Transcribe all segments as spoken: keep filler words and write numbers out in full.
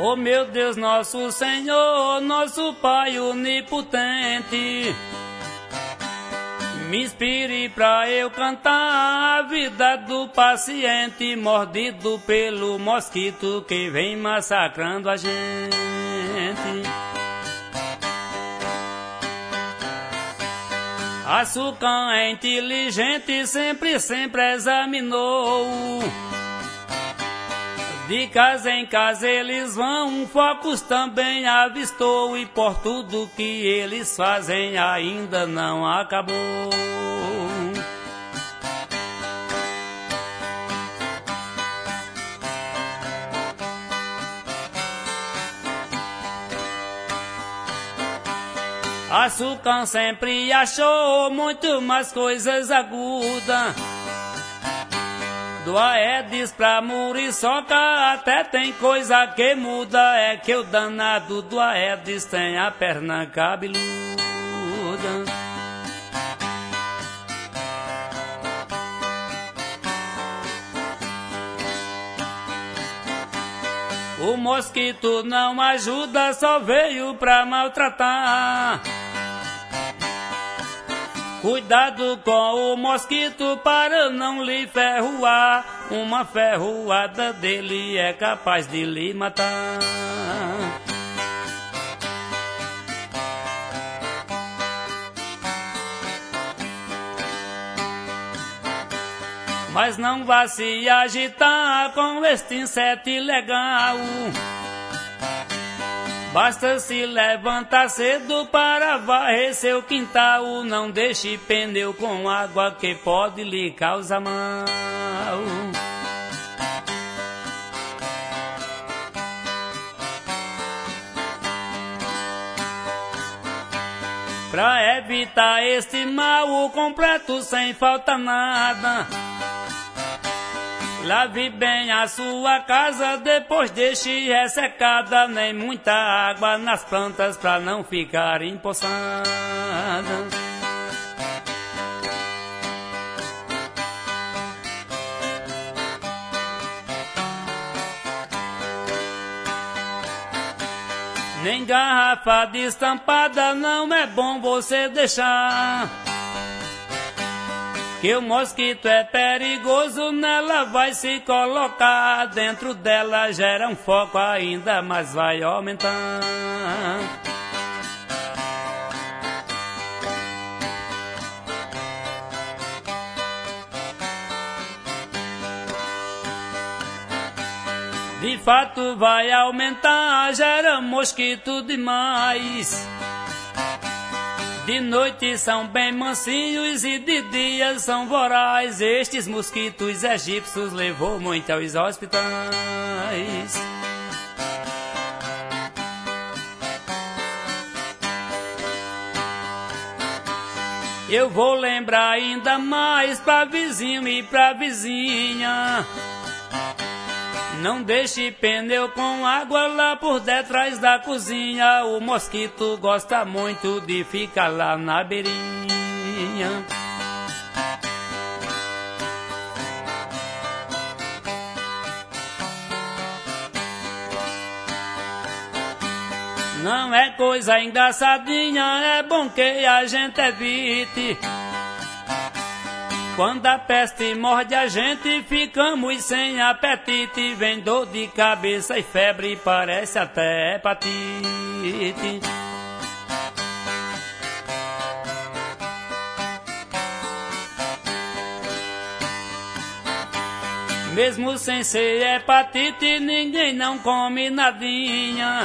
Oh meu Deus, nosso Senhor, nosso Pai onipotente, me inspire pra eu cantar a vida do paciente mordido pelo mosquito que vem massacrando a gente. Açucão é inteligente, sempre, sempre examinou. De casa em casa eles vão, focos também avistou, e por tudo que eles fazem ainda não acabou. Açucão sempre achou muito mais coisas agudas. Do Aedes pra Muriçoca até tem coisa que muda. É que o danado do Aedes tem a perna cabeluda. O mosquito não ajuda, só veio pra maltratar. Cuidado com o mosquito para não lhe ferroar. Uma ferroada dele é capaz de lhe matar. Mas não vá se agitar com este inseto ilegal. Basta se levantar cedo para varrer seu quintal. Não deixe pneu com água que pode lhe causar mal. Pra evitar este mal completo sem falta nada, lave bem a sua casa, depois deixe ressecada. Nem muita água nas plantas pra não ficar empoçada. Nem garrafa destampada não é bom você deixar, que o mosquito é perigoso, nela vai se colocar. Dentro dela gera um foco, ainda mais vai aumentar. De fato vai aumentar, gera mosquito demais. De noite são bem mansinhos e de dia são vorazes. Estes mosquitos egípcios levou muito aos hospitais. Eu vou lembrar ainda mais pra vizinho e pra vizinha. Não deixe pneu com água lá por detrás da cozinha. O mosquito gosta muito de ficar lá na beirinha. Não é coisa engraçadinha, é bom que a gente evite. Quando a peste morde a gente, ficamos sem apetite. Vem dor de cabeça e febre, parece até hepatite. Mesmo sem ser hepatite, ninguém não come nadinha.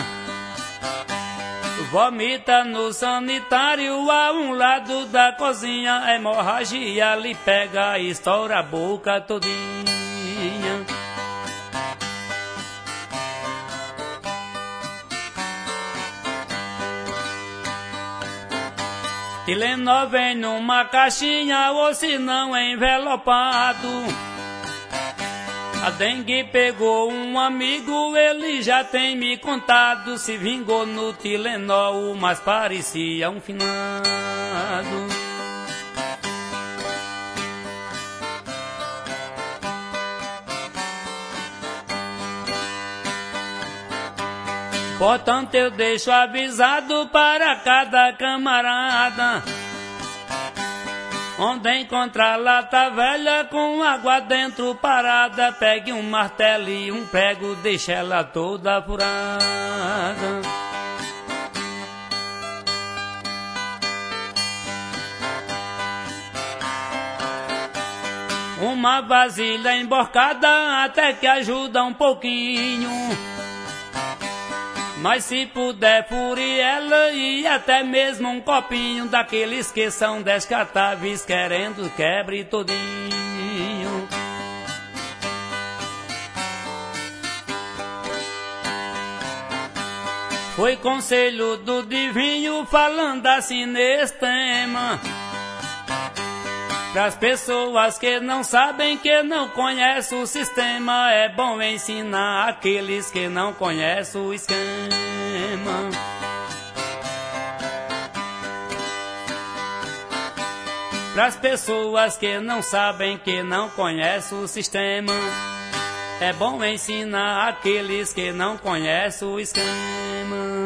Vomita no sanitário a um lado da cozinha. A hemorragia lhe pega e estoura a boca todinha. Tilenol vem numa caixinha ou se não envelopado. A dengue pegou um amigo, ele já tem me contado. Se vingou no Tilenol, mas parecia um finado. Portanto eu deixo avisado para cada camarada: onde encontrar lata velha com água dentro parada, pegue um martelo e um prego, deixe ela toda furada. Uma vasilha emborcada até que ajuda um pouquinho, mas se puder fure ela e até mesmo um copinho daqueles que são descartáveis, querendo quebre todinho. Foi conselho do Divinho falando assim nesse tema, pras pessoas que não sabem, que não conhecem o sistema, é bom ensinar aqueles que não conhecem o esquema. Pras pessoas que não sabem, que não conhecem o sistema, é bom ensinar aqueles que não conhecem o esquema.